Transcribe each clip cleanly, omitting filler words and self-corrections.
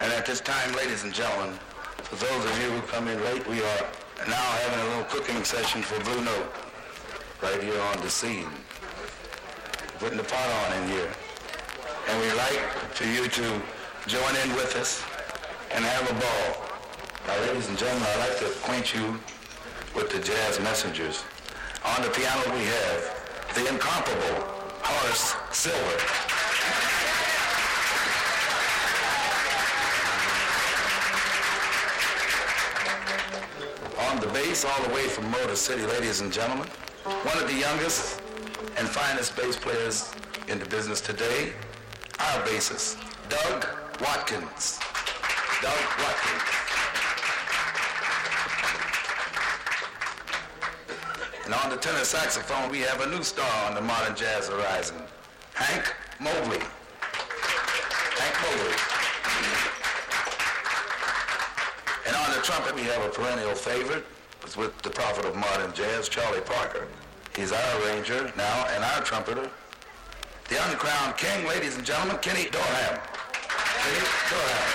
And at this time, ladies and gentlemen, for those of you who come in late, we are now having a little cooking session for Blue Note right here on the scene. Putting the pot on in here. And we'd like for you to join in with us and have a ball. Now, ladies and gentlemen, I'd like to acquaint you with the Jazz Messengers. On the piano we have the incomparable Horace Silver. On the bass, all the way from Motor City, ladies and gentlemen, one of the youngest and finest bass players in the business today, our bassist, Doug Watkins. Doug Watkins. And on the tenor saxophone, we have a new star on the modern jazz horizon, Hank Mobley. Hank Mobley. And on the trumpet, we have a perennial favorite with the prophet of modern jazz, Charlie Parker. He's our arranger now and our trumpeter, the uncrowned king, ladies and gentlemen, Kenny Dorham. Kenny Dorham.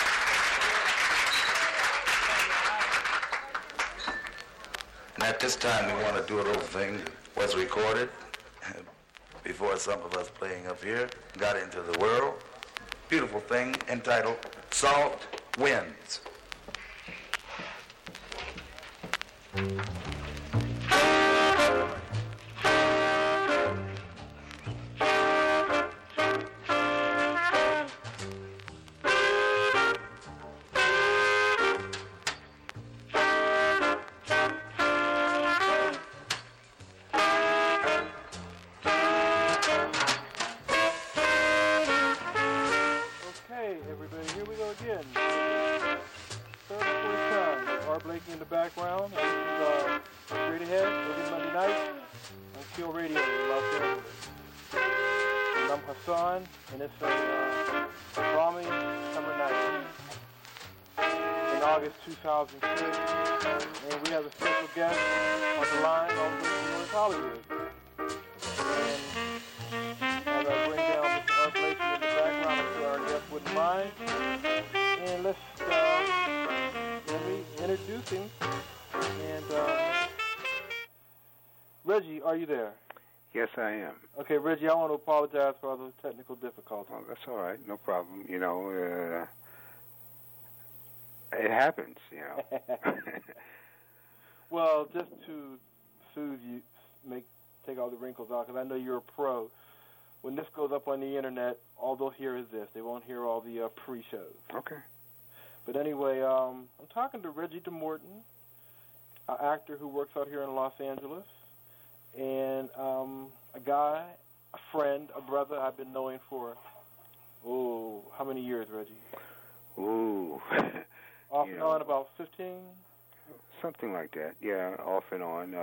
And at this time, we want to do a little thing that was recorded before some of us playing up here got into the world. Beautiful thing entitled Salt Winds. And we have a special guest on the line all the way from North Hollywood. And as I bring down Mr. Art Blakey in the background, I'm sure our guest wouldn't mind. And let me introduce him. And Reggie, are you there? Yes, I am. Okay, Reggie, I want to apologize for all those technical difficulties. Oh, that's all right. No problem. You know, it happens, you know. Well, just to soothe you, take all the wrinkles out, because I know you're a pro. When this goes up on the internet, all they'll hear is this. They won't hear all the pre-shows. Okay. But anyway, I'm talking to Reggie DeMorton, an actor who works out here in Los Angeles, and a guy, a friend, a brother I've been knowing for, how many years, Reggie? Ooh. Off and on, about 15? Something like that, yeah, off and on.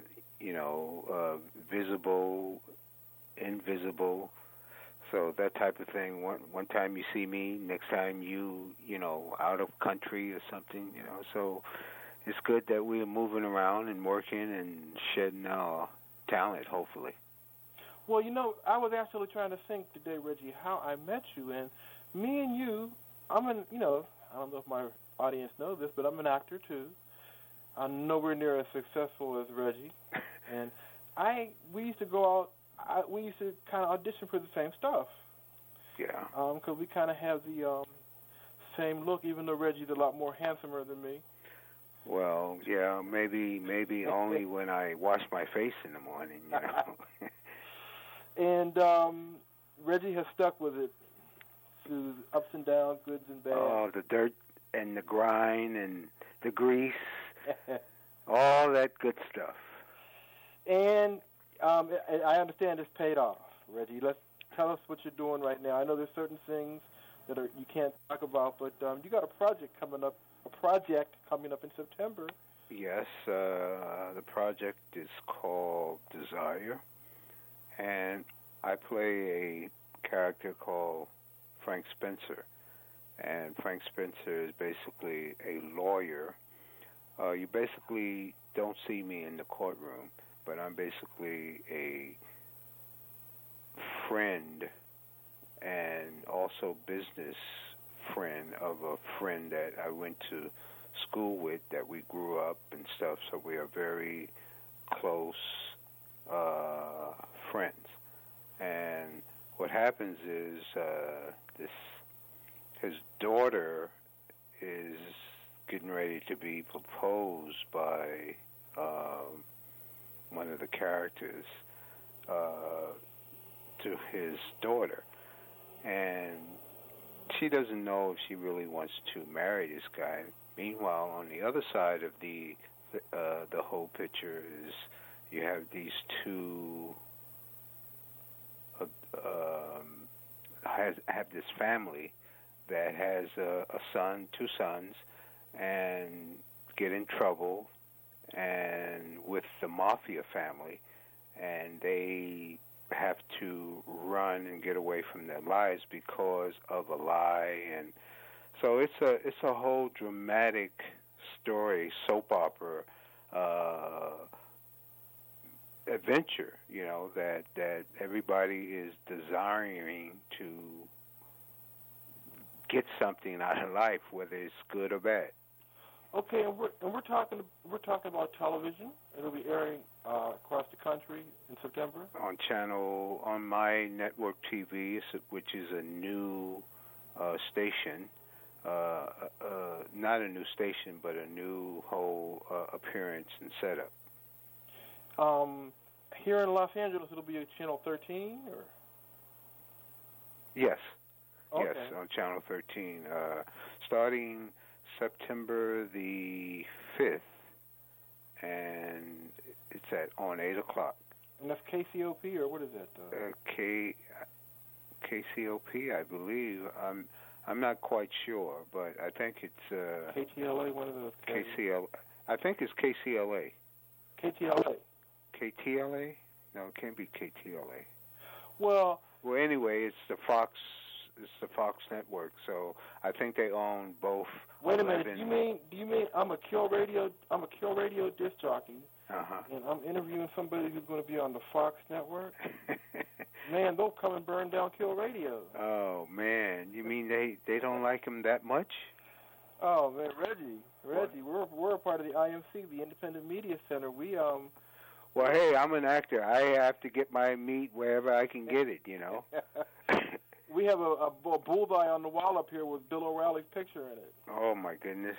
Visible, invisible, so that type of thing. One time you see me, next time you out of country or something, So it's good that we're moving around and working and shedding our talent, hopefully. Well, I was actually trying to think today, Reggie, how I met you, and me and you, I don't know if my audience knows this, but I'm an actor too. I'm nowhere near as successful as Reggie, and we used to go out. We used to kind of audition for the same stuff. Yeah. Because we kind of have the same look, even though Reggie's a lot more handsomer than me. Well, yeah, maybe only when I wash my face in the morning, And Reggie has stuck with it through ups and downs, goods and bads. Oh, the dirt and the grind and the grease, all that good stuff. And I understand it's paid off, Reggie. Let's tell us what you're doing right now. I know there's certain things that you can't talk about, but you got a project coming up in September. Yes, the project is called Desire, and I play a character called Frank Spencer. And Frank Spencer is basically a lawyer. You basically don't see me in the courtroom, but I'm basically a friend and also business friend of a friend that I went to school with, that we grew up and stuff, so we are very close friends. And what happens is his daughter is getting ready to be proposed by one of the characters to his daughter, and she doesn't know if she really wants to marry this guy. Meanwhile, on the other side of the whole picture is you have these two have this family that has a son, two sons, and get in trouble and with the mafia family, and they have to run and get away from their lives because of a lie. And so it's a whole dramatic story, soap opera adventure, that everybody is desiring to get something out of life, whether it's good or bad. Okay, and we're talking about television. It'll be airing across the country in September on my network TV, which is a new station. Not a new station, but a new whole appearance and setup. Here in Los Angeles, it'll be Channel 13, or? Yes. Okay. Yes, on Channel 13, starting September the 5th, and it's on 8 o'clock. And that's KCOP, or what is it? KCOP, I believe. I'm not quite sure, but I think it's KTLA, one of those. KCL. I think it's KCLA. KTLA. KTLA? No, it can't be KTLA. Well, anyway, it's the Fox network, so I think they own both. Wait a minute. Do you mean I'm a Kill Radio disc jockey, and I'm interviewing somebody who's going to be on the Fox network? Man, they'll come and burn down Kill Radio. Oh man, you mean they don't like him that much? Oh man, Reggie, we're a part of the IMC, the Independent Media Center. Well, hey, I'm an actor. I have to get my meat wherever I can get it, We have a bullseye on the wall up here with Bill O'Reilly's picture in it. Oh, my goodness.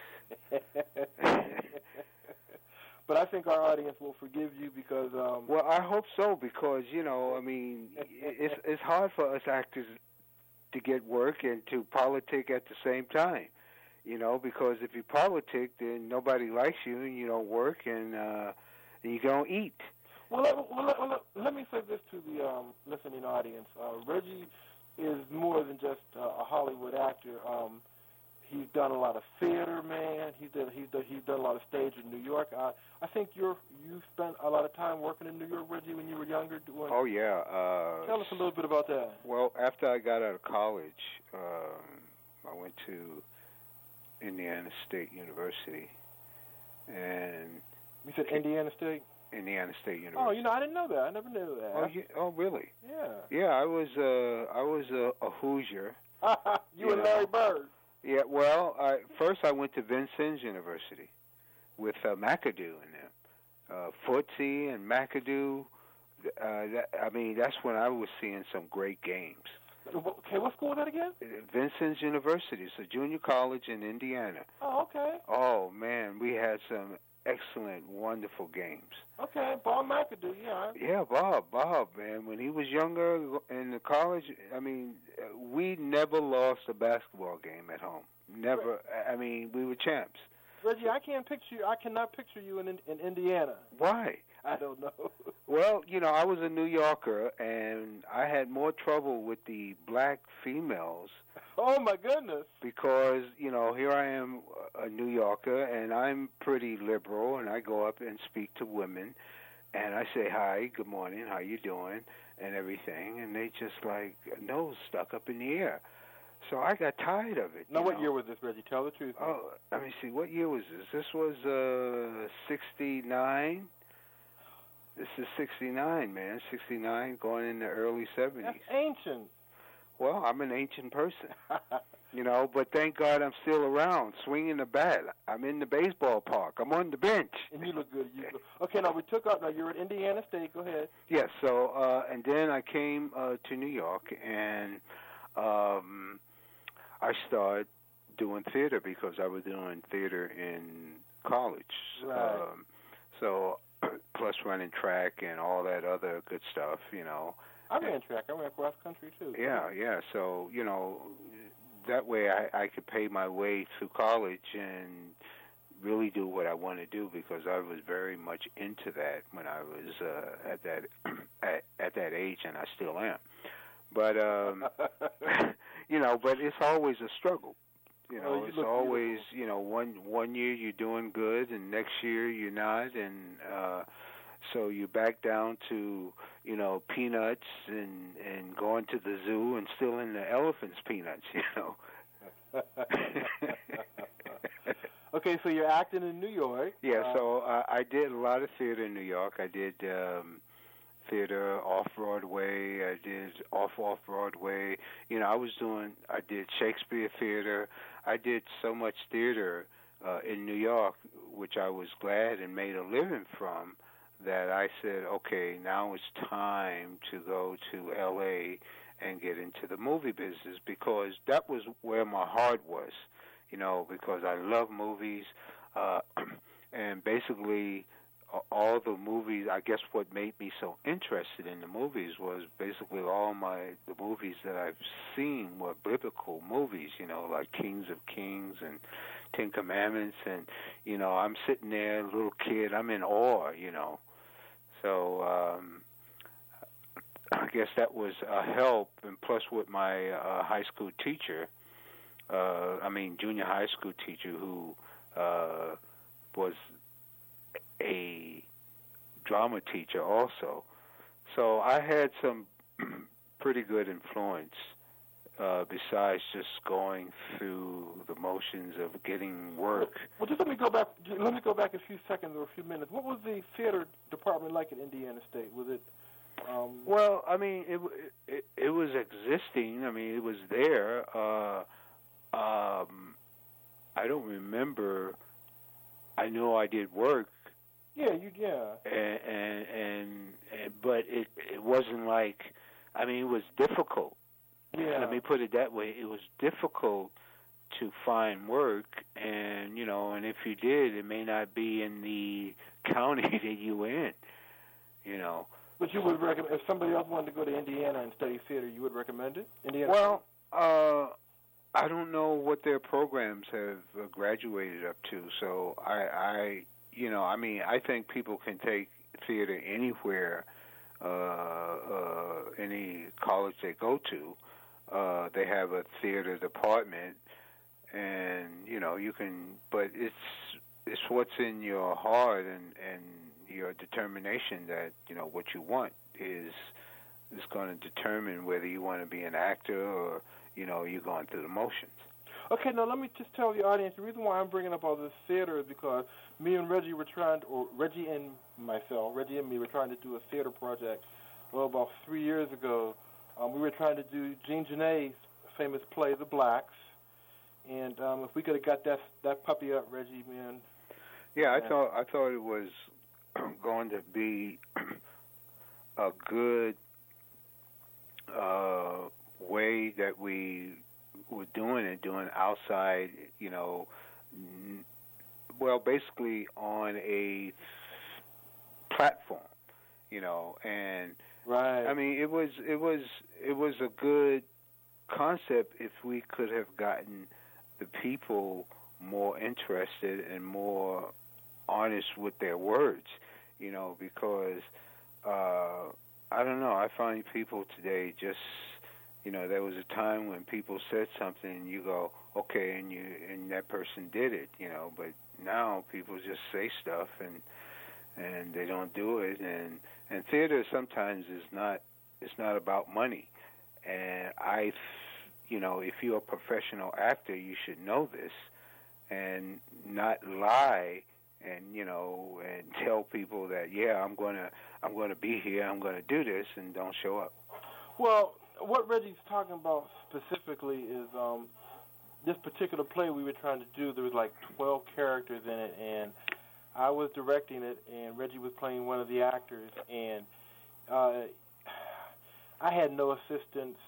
But I think our audience will forgive you because... well, I hope so because, it's hard for us actors to get work and to politic at the same time, because if you politic, then nobody likes you and you don't work and you don't eat. Well, let me say this to the listening audience. Reggie is more than just a Hollywood actor. He's done a lot of theater, man. He's done a lot of stage in New York. I think you spent a lot of time working in New York, Reggie, when you were younger. Oh yeah. Tell us a little bit about that. Well, after I got out of college, I went to Indiana State University, and you said Indiana State. Indiana State University. Oh, I didn't know that. I never knew that. Oh, really? Yeah. Yeah, I was a Hoosier. you and Larry Bird. Yeah. Well, first I went to Vincennes University with McAdoo in them, Footsie and McAdoo. That's when I was seeing some great games. Okay, what school was that again? Vincennes University. It's a junior college in Indiana. Oh, okay. Oh man, we had some excellent, wonderful games. Okay, Bob McAdoo, yeah. Yeah, Bob, man. When he was younger in the college, we never lost a basketball game at home. Never. We were champs. Reggie, I cannot picture you in Indiana. Why? I don't know. Well, I was a New Yorker, and I had more trouble with the black females. Oh, my goodness. Because, here I am, a New Yorker, and I'm pretty liberal, and I go up and speak to women, and I say, hi, good morning, how you doing, and everything, and they just nose stuck up in the air. So I got tired of it. Now, what year was this, Reggie? Tell the truth. Oh, let me see. What year was this? This was 69. This is 69, man. 69 going in the early 70s. That's ancient. Well, I'm an ancient person. You know, but thank God I'm still around, swinging the bat. I'm in the baseball park. I'm on the bench. And you look good. Okay, now we took up. Now you're at Indiana State. Go ahead. Yes. So, and then I came to New York, and I started doing theater because I was doing theater in college. Right. So, plus running track and all that other good stuff, you know. I ran track. I ran cross country too. Yeah. So, you know, that way I could pay my way through college and really do what I want to do, because I was very much into that when I was at that age, and I still am. But you know, but it's always a struggle. You know, it's always, you know, one year you're doing good, and next year you're not, and so you're back down to, you know, peanuts and going to the zoo and stealing the elephant's peanuts, you know. Okay, so you're acting in New York. Yeah, so I did a lot of theater in New York. I did theater off-Broadway. I did off-Broadway. You know, I did Shakespeare theater. I did so much theater in New York, which I was glad and made a living from, that I said, okay, now it's time to go to L.A. and get into the movie business, because that was where my heart was, you know, because I love movies. And basically all the movies, I guess what made me so interested in the movies was basically the movies that I've seen were biblical movies, you know, like Kings of Kings and Ten Commandments. And, you know, I'm sitting there, a little kid, I'm in awe, you know. So I guess that was a help. And plus with my high school teacher, junior high school teacher, who was a drama teacher also. So I had some pretty good influence besides just going through the motions of getting work. Well, just let me go back a few seconds or a few minutes. What was the theater department like at Indiana State? Was it? Well, I mean, it was existing. I mean, it was there. I don't remember. I know I did work. Yeah. But it wasn't like, I mean, it was difficult. Yeah. Let me put it that way. It was difficult to find work, and, you know, and if you did, it may not be in the county that you were in, you know. But you would recommend, if somebody else wanted to go to Indiana and study theater, you would recommend it? Indiana? Well, I don't know what their programs have graduated up to, so I think people can take theater anywhere, any college they go to. They have a theater department, and, you know, you can, but it's what's in your heart and your determination that, you know, what you want is going to determine whether you want to be an actor or, you know, you're going through the motions. Okay, now let me just tell the audience, the reason why I'm bringing up all this theater is because me and Reggie were Reggie and me were trying to do a theater project, about 3 years ago. We were trying to do Jean Genet's famous play, The Blacks, and if we could have got that puppy up, Reggie, man. Yeah, I thought it was going to be a good way that we were doing outside, you know, well, basically on a platform, you know, and right. I mean, it was a good concept if we could have gotten the people more interested and more honest with their words, you know, because I don't know, I find people today just, you know, there was a time when people said something and you go, okay, and that person did it, you know, but now people just say stuff and they don't do it, and theater sometimes it's not about money, and you know, if you're a professional actor, you should know this and not lie and, you know, and tell people that, yeah, I'm going to be here, I'm going to do this, and don't show up. Well, what Reggie's talking about specifically is this particular play we were trying to do, there was like 12 characters in it, and I was directing it, and Reggie was playing one of the actors, and I had no assistance.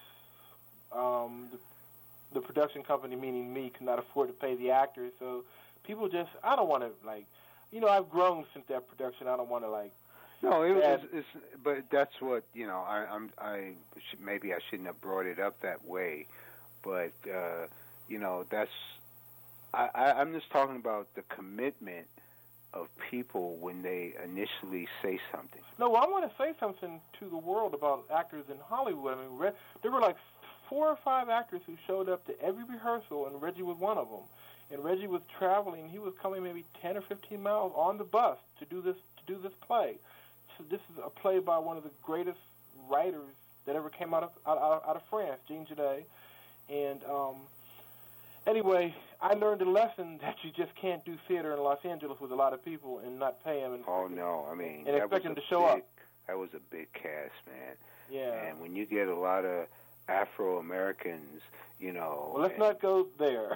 The production company, meaning me, could not afford to pay the actors, so people just, I don't want to, like, I've grown since that production. I don't want to, like, no, but that's what, maybe I shouldn't have brought it up that way, but, that's, I'm just talking about the commitment of people when they initially say something. No, well, I want to say something to the world about actors in Hollywood. I mean, there were like 4 or 5 actors who showed up to every rehearsal, and Reggie was one of them. And Reggie was traveling. He was coming maybe 10 or 15 miles on the bus to do this play. So this is a play by one of the greatest writers that ever came out of France, Jean Genet. And anyway, I learned a lesson that you just can't do theater in Los Angeles with a lot of people and not pay them. And expect them to show up. That was a big cast, man. Yeah. And when you get a lot of Afro-Americans, Well, let's not go there.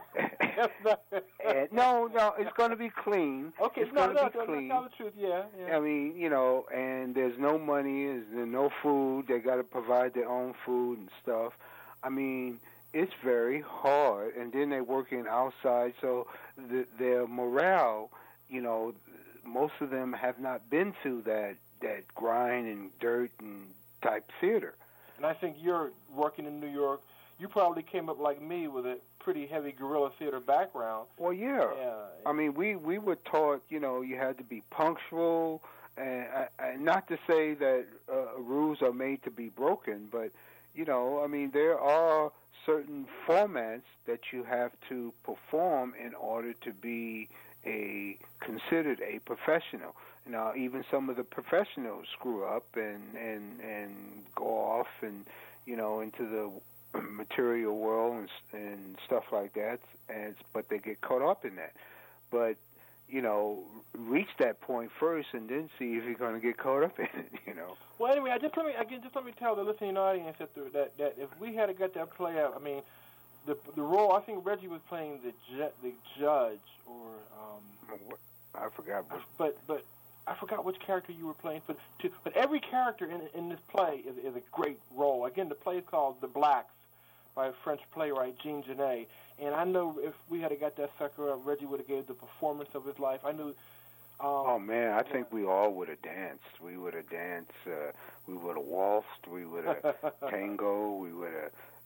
No, it's going to be clean. Okay, it's going to be clean. Tell the truth, yeah. I mean, and there's no money, there's no food. They got to provide their own food and stuff. I mean, it's very hard, and then they're working outside, so their morale, most of them have not been through that grind and dirt and type theater. And I think you're working in New York. You probably came up like me with a pretty heavy guerrilla theater background. Well, yeah. I mean, we were taught, you had to be punctual, and not to say that rules are made to be broken, but, I mean, there are certain formats that you have to perform in order to be considered a professional. Now, even some of the professionals screw up and go off and into the material world and stuff like that, but they get caught up in that. But reach that point first, and then see if you're going to get caught up in it. Well, anyway, just let me tell the listening audience that if we had got that play out, I mean, the role, I think Reggie was playing the judge, or I forgot. But I forgot which character you were playing. But every character in this play is a great role. Again, the play is called The Blacks by a French playwright, Jean Genet. And I know if we had got that sucker up, Reggie would have gave the performance of his life. I knew. Oh man, I think we all would have danced. We would have danced. We would have waltzed. We would have tango. We would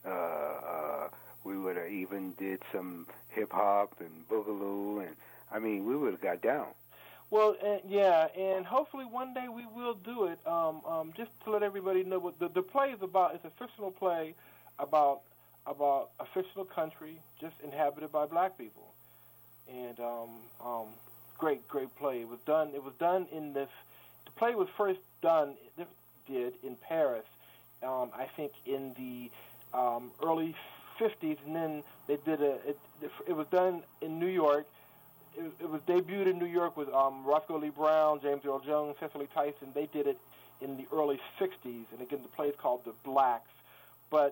have even did some hip hop and boogaloo, and I mean, we would have got down. Well, and hopefully one day we will do it. Just to let everybody know what the play is about. It's a fictional play about a fictional country just inhabited by black people, and great play. It was done in this. The play was first did in Paris, I think in the early 50s, and then they did it was done in New York. It was debuted in New York with Roscoe Lee Brown, James Earl Jones, Cicely Tyson. They did it in the early 60s, and again, the play is called The Blacks. But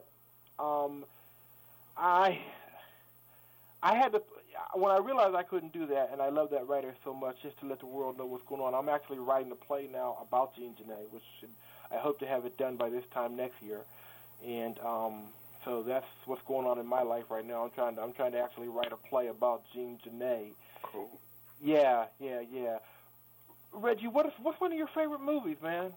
I had to, when I realized I couldn't do that, and I love that writer so much, just to let the world know what's going on. I'm actually writing a play now about Jean Genet, which I hope to have it done by this time next year, and so that's what's going on in my life right now. I'm trying to actually write a play about Jean Genet. Cool. Yeah. Reggie, what's one of your favorite movies, man?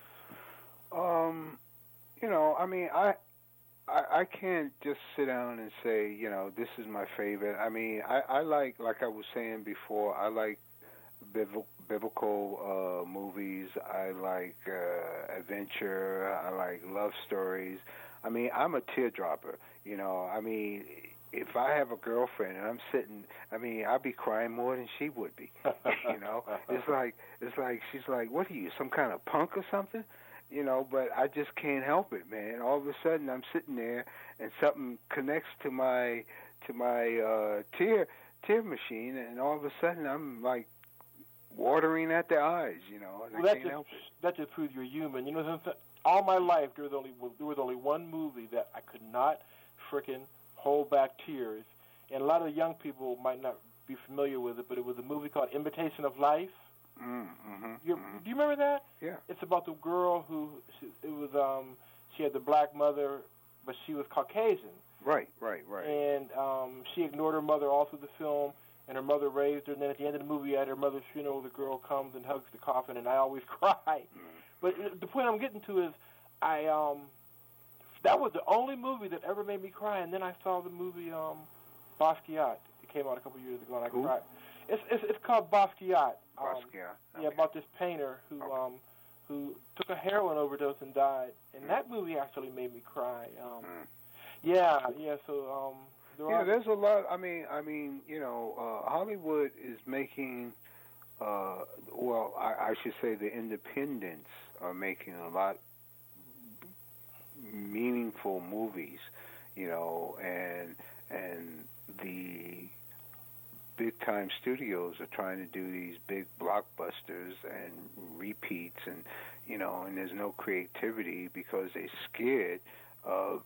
I mean, I can't just sit down and say, this is my favorite. I mean, I like I was saying before, I like biblical movies. I like adventure. I like love stories. I mean, I'm a teardropper. I mean, if I have a girlfriend and I'm sitting, I mean, I'd be crying more than she would be. It's like she's like, what are you, some kind of punk or something? But I just can't help it, man. All of a sudden, I'm sitting there, and something connects to my tear machine, and all of a sudden, I'm like watering at the eyes, and I can't help it. That just proves you're human. All my life, there was only one movie that I could not frickin' hold back tears, and a lot of young people might not be familiar with it, but it was a movie called Imitation of Life. Do you remember that? Yeah. It's about the girl who she had the black mother, but she was Caucasian. Right. And she ignored her mother all through the film, and her mother raised her. And then at the end of the movie, at her mother's funeral, the girl comes and hugs the coffin, and I always cry. But the point I'm getting to is, that was the only movie that ever made me cry. And then I saw the movie Basquiat. It came out a couple years ago, and I cried. It's called Basquiat. Basquiat. Yeah, about this painter who took a heroin overdose and died, and that movie actually made me cry. Yeah. So there's a lot. I mean, Hollywood is making. I should say the independents are making a lot meaningful movies, and the big-time studios are trying to do these big blockbusters and repeats, and there's no creativity because they're scared of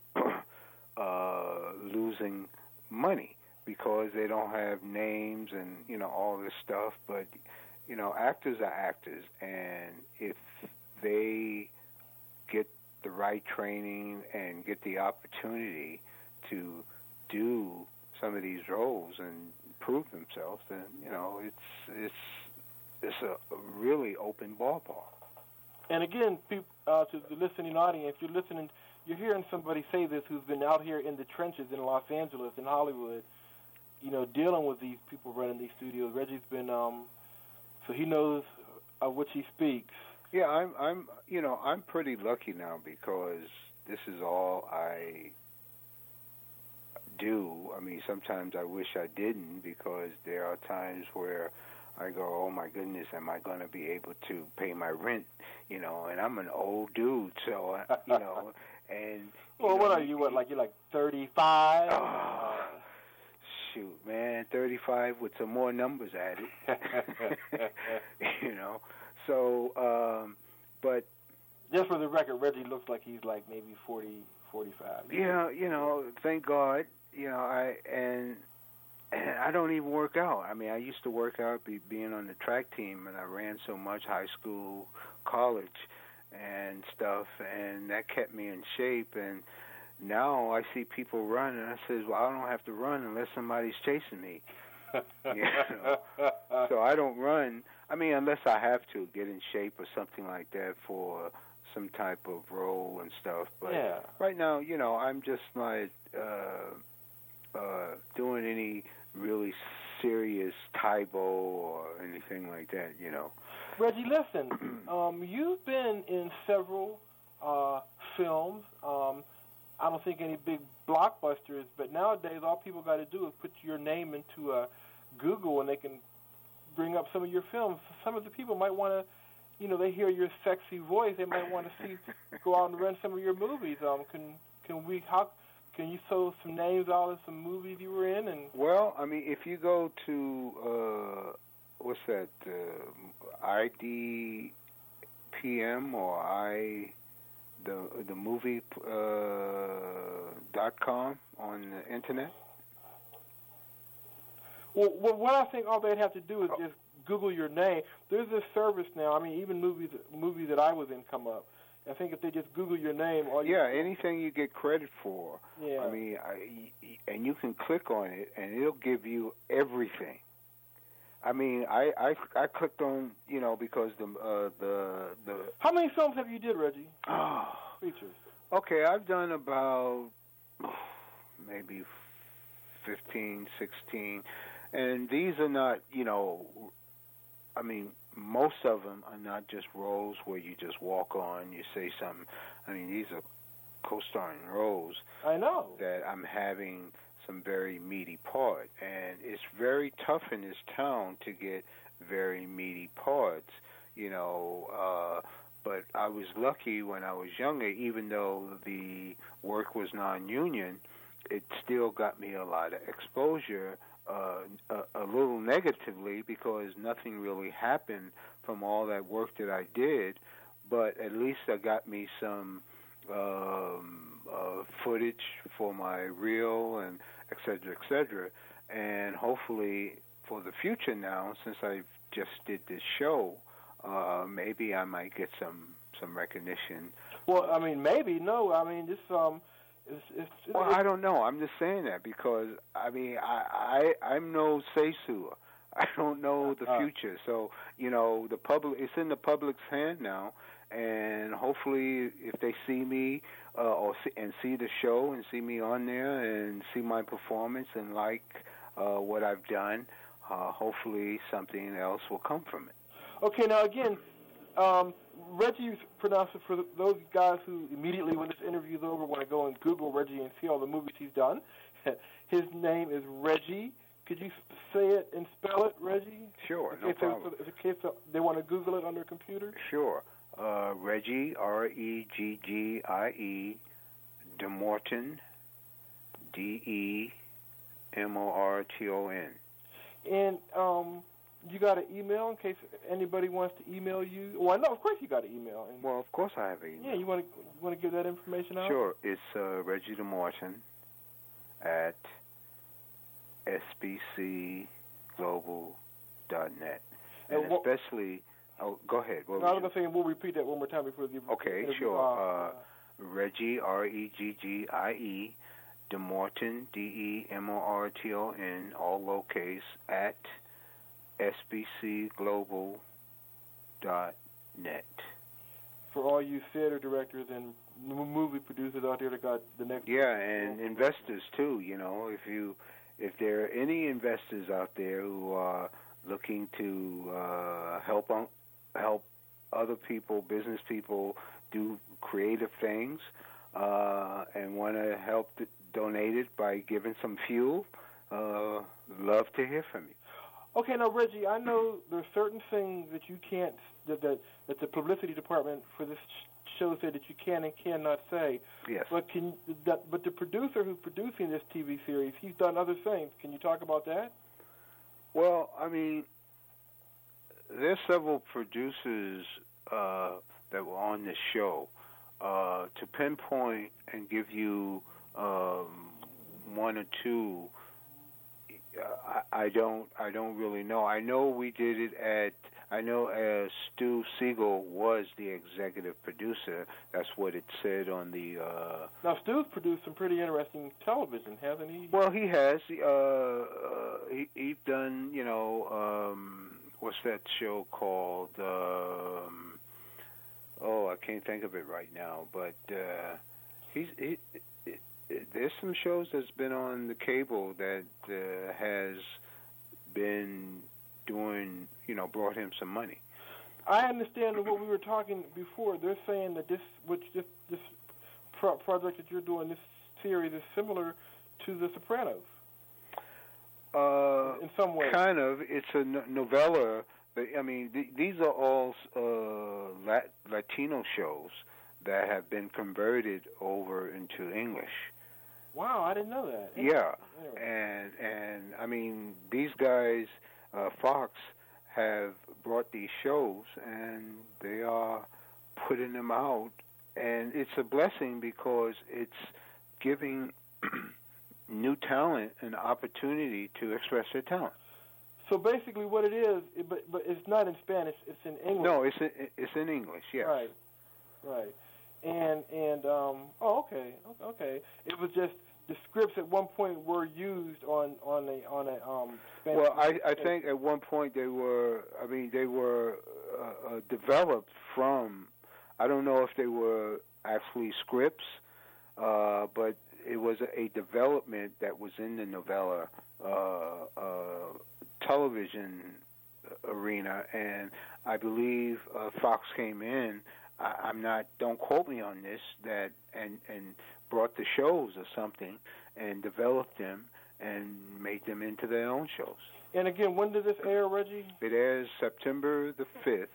losing money because they don't have names and all this stuff. But actors are actors, and if they get the right training and get the opportunity to do some of these roles and prove themselves, then it's a really open ballpark. And again, to the listening audience, you're hearing somebody say this who's been out here in the trenches in Los Angeles, in Hollywood, dealing with these people running these studios. Reggie's been, so he knows of which he speaks. Yeah, I'm pretty lucky now because this is all I do. I mean, sometimes I wish I didn't because there are times where I go, oh my goodness, am I going to be able to pay my rent? And I'm an old dude, so and. Well, what are you? You're like 35? Oh, shoot, man, 35 with some more numbers added. So, but just for the record, Reggie looks like he's like maybe 40, 45. Yeah, thank God. And I don't even work out. I mean, I used to work out being on the track team, and I ran so much high school, college, and stuff, and that kept me in shape. And now I see people run, and I says, well, I don't have to run unless somebody's chasing me. So I don't run. I mean, unless I have to get in shape or something like that for some type of role and stuff. But right now, I'm just not doing any really serious Taibo or anything like that, Reggie, listen, you've been in several films. I don't think any big blockbusters, but nowadays all people got to do is put your name into Google and they can bring up some of your films. Some of the people might want to, they hear your sexy voice, they might want to go out and rent some of your movies. Can you throw some names out of some movies you were in? And well, I mean, if you go to what's that, IDPM or the movie .com on the internet. Well, what I think all they'd have to do is just Google your name. There's this service now. I mean, even movies that I was in come up. I think if they just Google your name, anything you get credit for. Yeah. I mean, and you can click on it, and it'll give you everything. I mean, I clicked on because the. How many films have you did, Reggie? Oh, features. Okay, I've done about maybe 15, 16, and these are not I mean, most of them are not just roles where you just walk on, you say something. I mean, these are co-starring roles. I know. That I'm having some very meaty part. And it's very tough in this town to get very meaty parts, but I was lucky when I was younger, even though the work was non-union, it still got me a lot of exposure, a little negatively because nothing really happened from all that work that I did, but at least I got me some footage for my reel and et cetera, et cetera. and hopefully for the future now, since I just did this show, maybe I might get some recognition. Well, I mean, maybe no. I mean, well, I don't know. I'm just saying that because I'm no Seisu. I don't know the future. So the public, it's in the public's hand now, and hopefully, if they see me and see the show and see me on there and see my performance and like what I've done, hopefully something else will come from it. Okay, now again, Reggie's pronounced it for those guys who immediately, when this interview is over, want to go and Google Reggie and see all the movies he's done. His name is Reggie. Could you say it and spell it, Reggie? Sure, no problem. In case they want to Google it on their computer? Sure. Reggie, Reggie, DeMorton, DeMorton. And you got an email in case anybody wants to email you? Well, no, of course you got an email. Well, of course I have an email. Yeah, you want to give that information out? Sure. It's Reggie DeMorton at sbcglobal.net. And especially, go ahead. No, I was going to say, we'll repeat that one more time before the Okay, sure. Reggie, Reggie, DeMorton, DeMorton, all lowercase, at sbcglobal.net. For all you theater directors and movie producers out there that got the next... Yeah, and investors, too, if there are any investors out there who are looking to help other people, business people, do creative things, and want to help donate it by giving some fuel, love to hear from you. Okay, now Reggie, I know there's certain things that you can't, that the publicity department for this show said that you can and cannot say. Yes. But the producer who's producing this TV series, he's done other things. Can you talk about that? Well, I mean, there's several producers that were on this show. To pinpoint and give you one or two, I don't really know. I know we did it at. I know Stu Siegel was the executive producer. That's what it said on the. Now Stu's produced some pretty interesting television, hasn't he? Well, he has. He's done. What's that show called? I can't think of it right now. But there's some shows that's been on the cable that has been doing, brought him some money. I understand what we were talking before. They're saying that this project that you're doing, this series, is similar to The Sopranos. In some way. Kind of. It's a novella. I mean, these are all Latino shows that have been converted over into English. Wow, I didn't know that. Yeah, and I mean, these guys, Fox, have brought these shows, and they are putting them out, and it's a blessing because it's giving new talent an opportunity to express their talent. So basically, what it is, but it's not in Spanish; it's in English. No, it's in English. Yes. Right. And okay. It was just the scripts at one point were used on a Spanish. Well, I think at one point they were developed from. I don't know if they were actually scripts, but it was a development that was in the novella television arena, and I believe Fox came in. I'm not. Don't quote me on this. That and brought the shows or something and developed them and made them into their own shows. And again, when did this air, Reggie? It airs September the 5th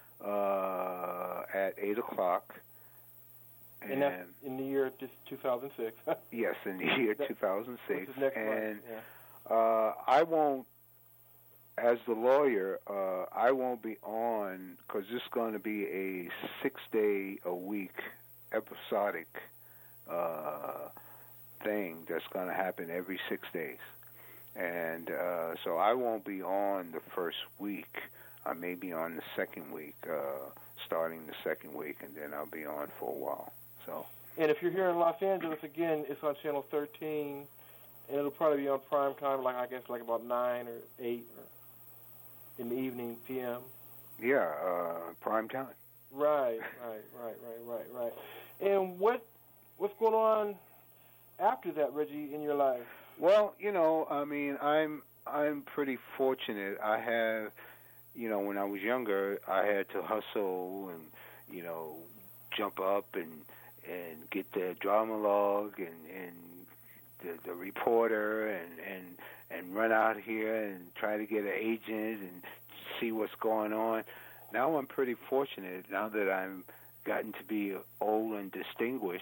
at 8:00. And that's in the year 2006. Yes, in the year 2006. Which is next and month. I won't. As the lawyer, I won't be on because this is going to be a 6-day-a-week episodic thing that's going to happen every 6 days. And so I won't be on the first week. I may be on the second week, starting the second week, and then I'll be on for a while. So. And if you're here in Los Angeles, again, it's on Channel 13, and it'll probably be on prime time, like I guess like about 9 or 8 or in the evening, p.m. Yeah, prime time. Right. And what's going on after that, Reggie, in your life? Well, I mean, I'm pretty fortunate. I have, when I was younger, I had to hustle and, jump up and get the drama log and the reporter and run out here and try to get an agent and see what's going on. Now I'm pretty fortunate, now that I'm gotten to be old and distinguished.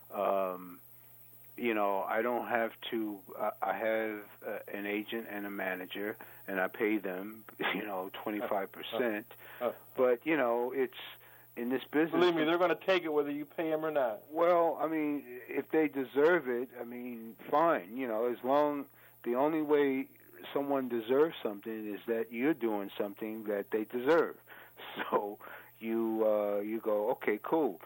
I don't have to, I have an agent and a manager, and I pay them, 25%. But, it's in this business. Believe me, they're going to take it whether you pay them or not. Well, I mean, if they deserve it, I mean, fine. The only way someone deserves something is that you're doing something that they deserve. So you go, okay, cool.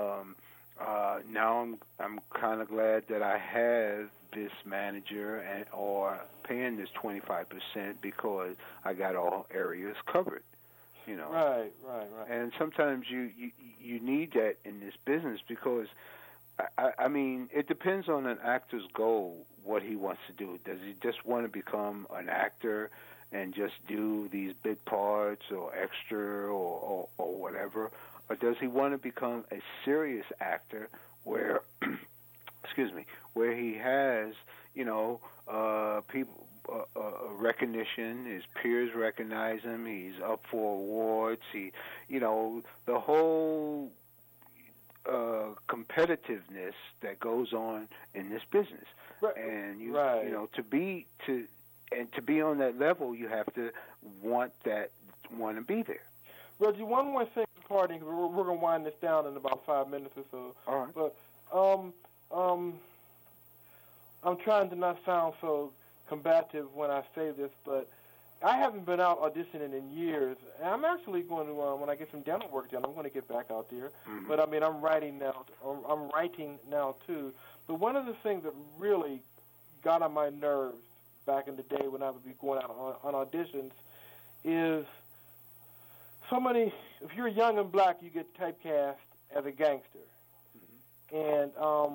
Now I'm kind of glad that I have this manager or paying this 25% because I got all areas covered. Right. And sometimes you need that in this business because, I mean, it depends on an actor's goal, what he wants to do. Does he just want to become an actor and just do these big parts or extra or whatever? Or does he want to become a serious actor where, where he has, people, recognition, his peers recognize him, he's up for awards, the whole competitiveness that goes on in this business. Right. And to be on that level, you have to want to be there. Reggie, one more thing, parting, because we're going to wind this down in about 5 minutes or so. All right. But I'm trying to not sound so combative when I say this, but I haven't been out auditioning in years. And I'm actually going to, when I get some dental work done, I'm going to get back out there. Mm-hmm. But I mean, I'm writing now too. But one of the things that really got on my nerves back in the day when I would be going out on auditions is so many. If you're young and black, you get typecast as a gangster, and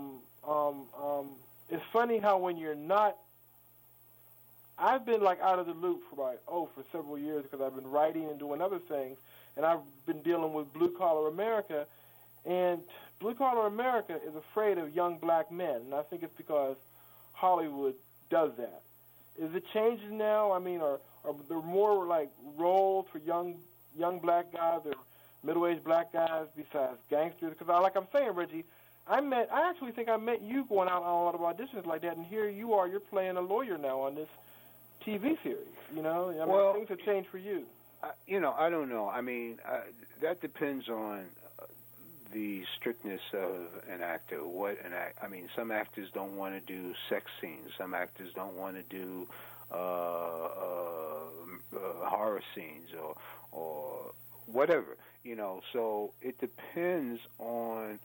it's funny how when you're not. I've been like out of the loop for several years because I've been writing and doing other things, and I've been dealing with Blue Collar America, and Blue Collar America is afraid of young black men, and I think it's because Hollywood does that. Is it changing now? I mean, are there more like roles for young black guys or middle-aged black guys besides gangsters? Because like I'm saying, Reggie, I actually think I met you going out on a lot of auditions like that, and here you are, you're playing a lawyer now on this TV series, Well, things have changed for you. I don't know. I mean, that depends on the strictness of an actor. I mean, some actors don't want to do sex scenes. Some actors don't want to do horror scenes or whatever. So it depends on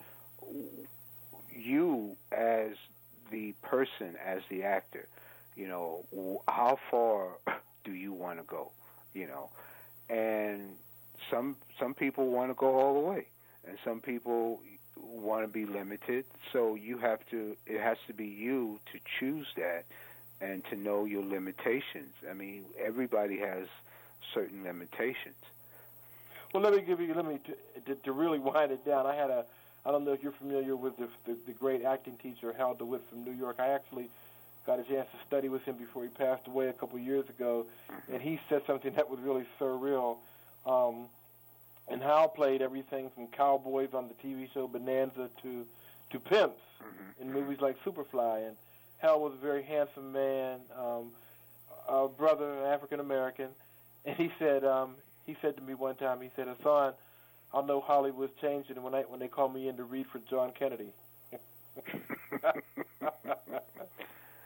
you as the person, as the actor. How far do you want to go? And some people want to go all the way, and some people want to be limited. So it has to be you to choose that and to know your limitations. I mean, everybody has certain limitations. Well, let me to really wind it down. I don't know if you're familiar with the great acting teacher Hal DeWitt from New York. I actually got a chance to study with him before he passed away a couple of years ago, and he said something that was really surreal. And Hal played everything from cowboys on the TV show Bonanza to pimps in movies like Superfly. And Hal was a very handsome man, a brother, African American, and he said to me one time, he said, "Hassan, I know Hollywood's changing when they call me in to read for John Kennedy."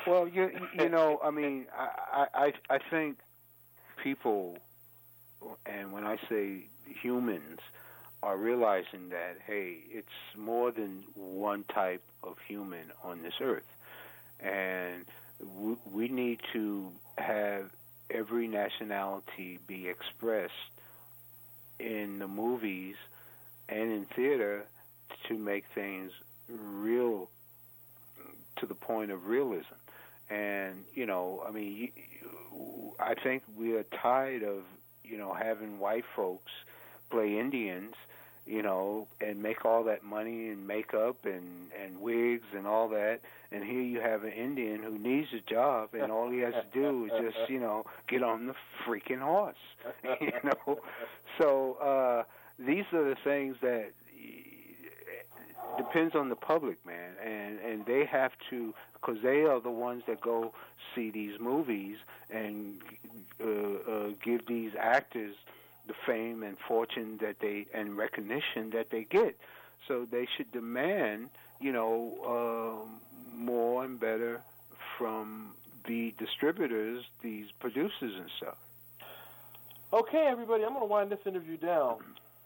Well, you know, I mean, I think people, and when I say humans, are realizing that, hey, it's more than one type of human on this earth. And we need to have every nationality be expressed in the movies and in theater to make things real to the point of realism. And, you know, I mean, I think we are tired of, you know, having white folks play Indians, you know, and make all that money and makeup and wigs and all that. And here you have an Indian who needs a job, and all he has to do is just, you know, get on the freaking horse, you know. So these are the things that depends on the public, man, and they have to, because they are the ones that go see these movies and give these actors the fame and fortune that they and recognition that they get. So they should demand, you know, more and better from the distributors, these producers and stuff. Okay, everybody, I'm going to wind this interview down.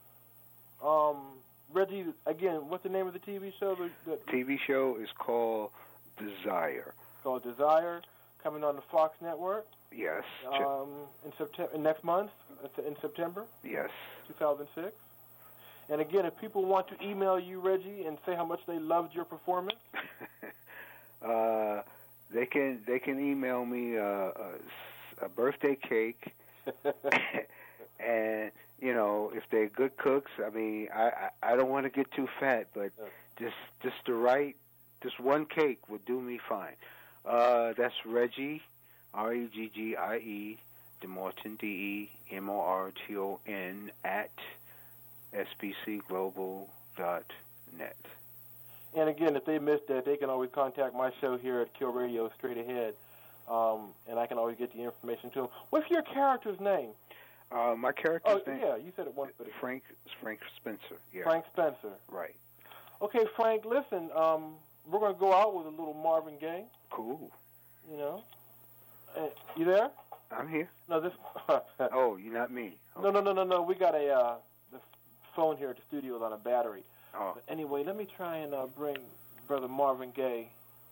Reggie, again, what's the name of the TV show? The TV show is called Desire. Called Desire, coming on the Fox Network. Yes. In September, next month, in September. Yes. 2006. And again, if people want to email you, Reggie, and say how much they loved your performance, they can email me a birthday cake, and you know, if they're good cooks. I mean, I don't want to get too fat, but just one cake would do me fine. That's Reggie, REGGIE, DeMorton, DEMORTON at SBCglobal.net. And again, if they missed that, they can always contact my show here at Kill Radio Straight Ahead, and I can always get the information to them. What's your character's name? My character's name? Yeah, you said it once. Frank Spencer. Yeah. Frank Spencer. Right. Okay, Frank, listen, we're going to go out with a little Marvin Gaye. Cool. You know? You there? I'm here. No, this... Oh, you're not me. Okay. No. We got the phone here at the studio on a battery. Oh. But anyway, let me try and bring Brother Marvin Gaye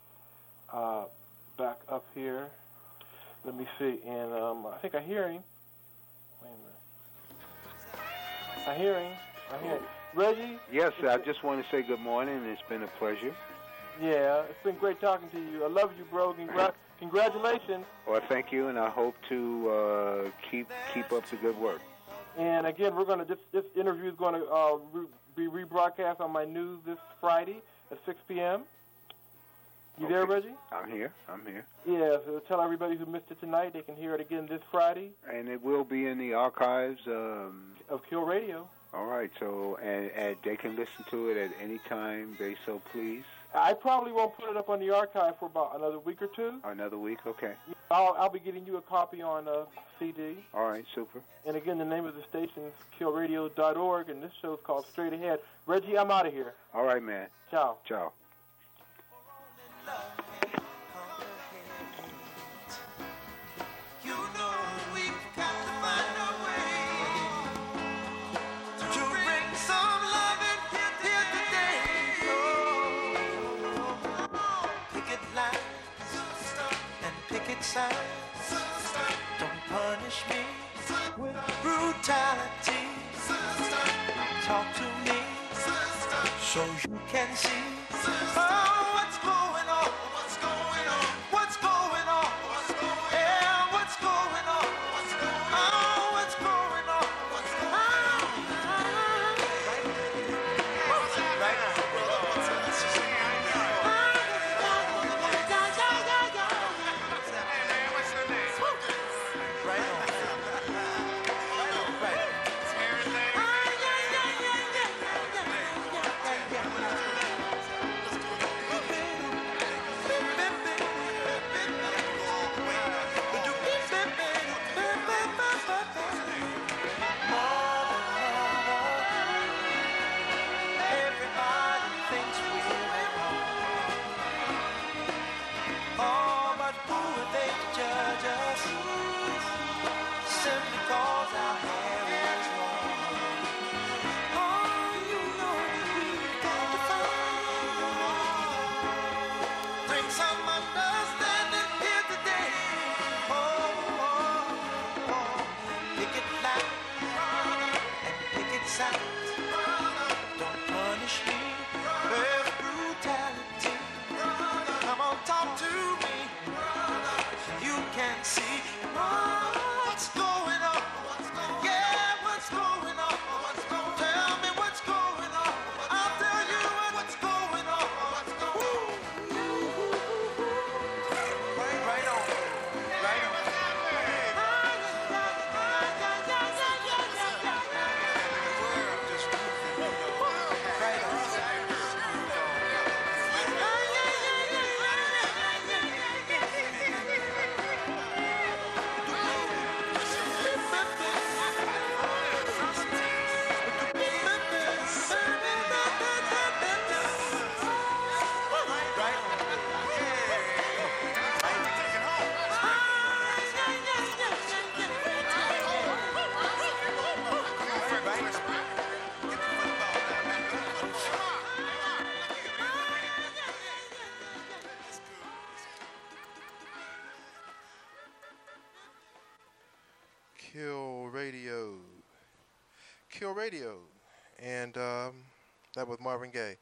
back up here. Let me see. And I think I hear him. Wait a minute. I hear him. Reggie? Yes, I just want to say good morning. It's been a pleasure. Yeah, it's been great talking to you. I love you, bro. Congratulations. Well, thank you, and I hope to keep up the good work. And again, we're going to this interview is going to be rebroadcast on my news this Friday at 6 p.m. You there, Reggie? I'm here. Yeah, so tell everybody who missed it tonight they can hear it again this Friday. And it will be in the archives of Kill Radio. All right, so and they can listen to it at any time they so please. I probably won't put it up on the archive for about another week or two. Another week, okay. I'll be getting you a copy on CD. All right, super. And again, the name of the station is killradio.org, and this show is called Straight Ahead. Reggie, I'm out of here. All right, man. Ciao. Ciao. Don't punish me with brutality. Talk to me so you can see what's going on. What's going on? What's going on? Yeah, what's going on? What's going on? What's going on? What's going on? Right now. sound. Don't punish me with brutality. Come on, talk to me. You can see what's going on. Yeah, what's going on? Tell me what's going on. I'll tell you what's going on. Right on. Right on. Kill Radio, and that was Marvin Gaye.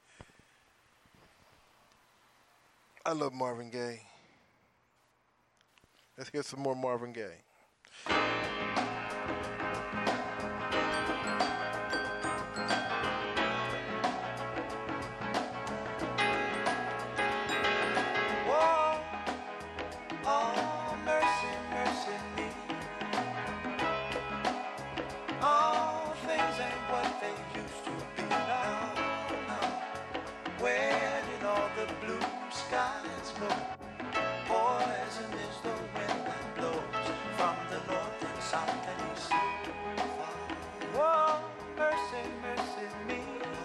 I love Marvin Gaye. Let's get some more Marvin Gaye. Whoa, oh, mercy, mercy me. All things ain't what they used to be now. Where did all the blue skies go? Poison is the wind that blows from the north and south and east. Whoa, mercy, mercy me.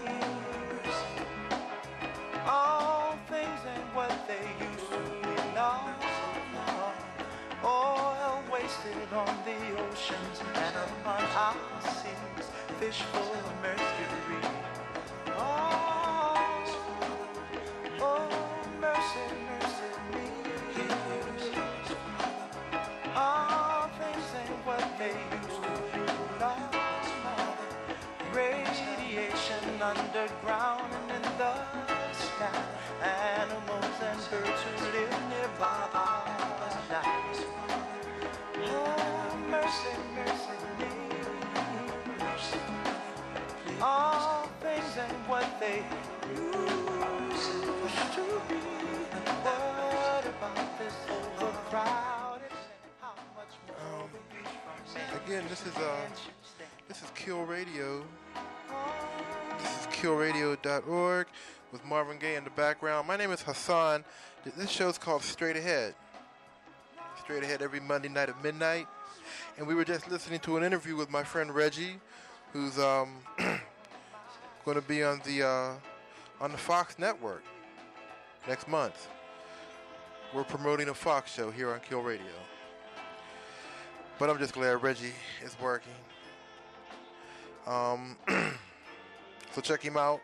All things ain't what they used to be now. Oil wasted on the oceans and upon our seas, fish full of mercury. Oh, mercy, mercy me. All things ain't what they used to be lost. Radiation underground and in the sky. Animals and birds who live nearby are dying. Oh, mercy, mercy me. All things ain't what they used to be. What about this overcrowded? How much more will be from Again, this is Kill Radio. This is killradio.org with Marvin Gaye in the background. My name is Hassan. This show's called Straight Ahead. Straight Ahead every Monday night at midnight. And we were just listening to an interview with my friend Reggie, who's going to be on the Fox network next month. We're promoting a Fox show here on Kill Radio. But I'm just glad Reggie is working. So check him out.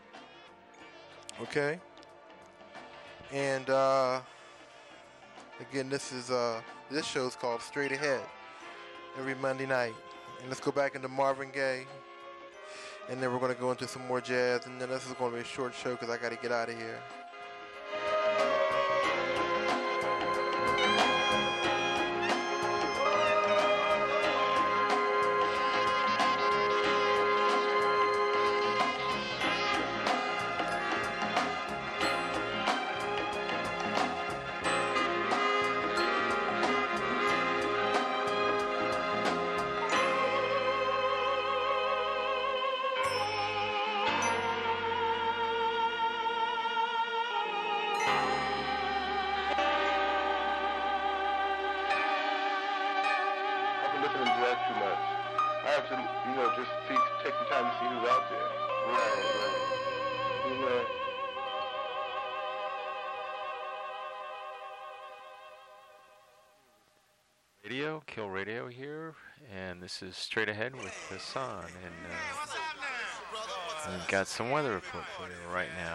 Okay? And again, this show's called Straight Ahead every Monday night. And let's go back into Marvin Gaye. And then we're going to go into some more jazz. And then this is going to be a short show because I got to get out of here. Kill Radio here, and this is Straight Ahead with Hassan, and we've got some weather report for you right now.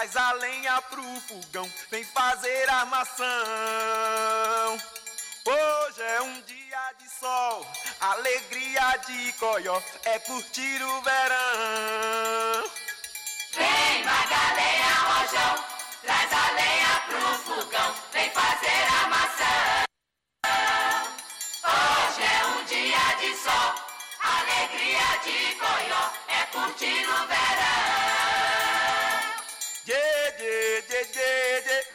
traz a lenha pro fogão, vem fazer armação. Hoje é um dia de sol, alegria de coió, é curtir o verão. Vem, Magalenha, rojão, traz a lenha pro fogão, vem fazer armação. Hoje é um dia de sol, alegria de coió, é curtir o verão. Yeah, yeah, yeah, yeah, yeah.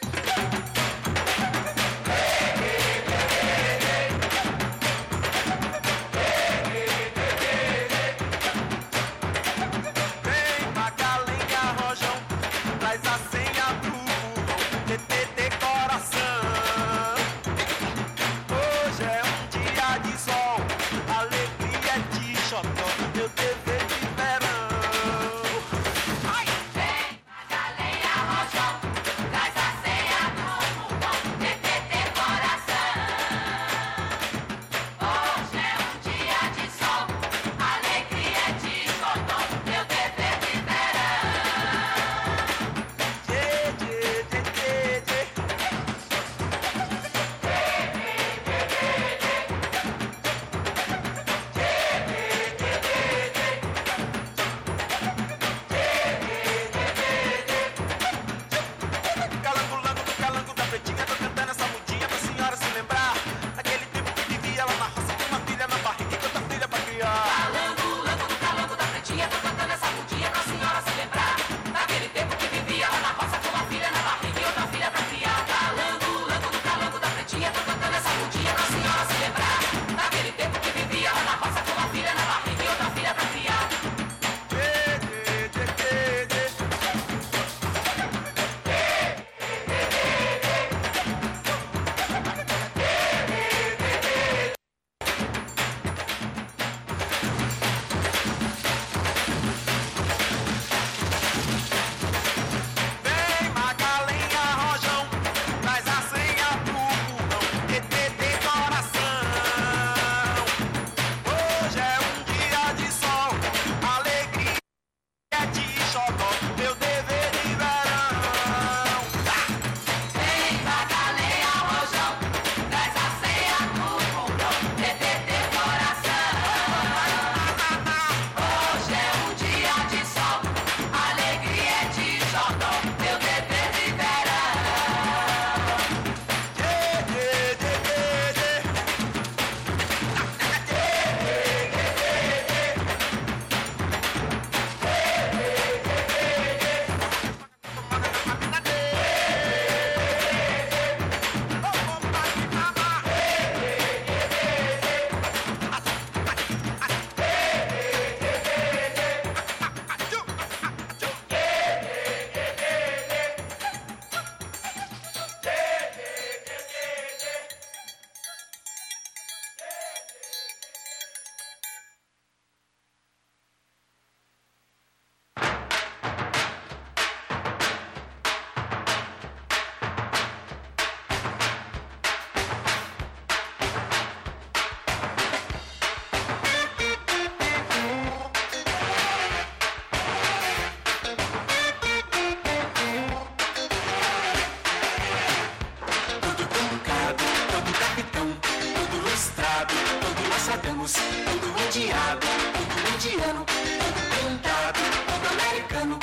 Nostradamus, tudo mundiado, tudo indiano, tudo pintado, tudo americano.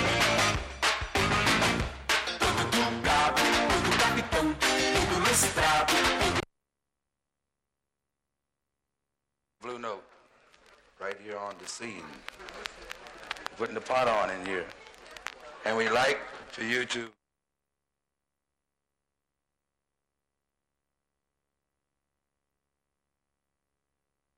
Tudo tocado, tudo capitão, tudo lustrado. Blue Note, right here on the scene, putting the pot on in here. And we like for you to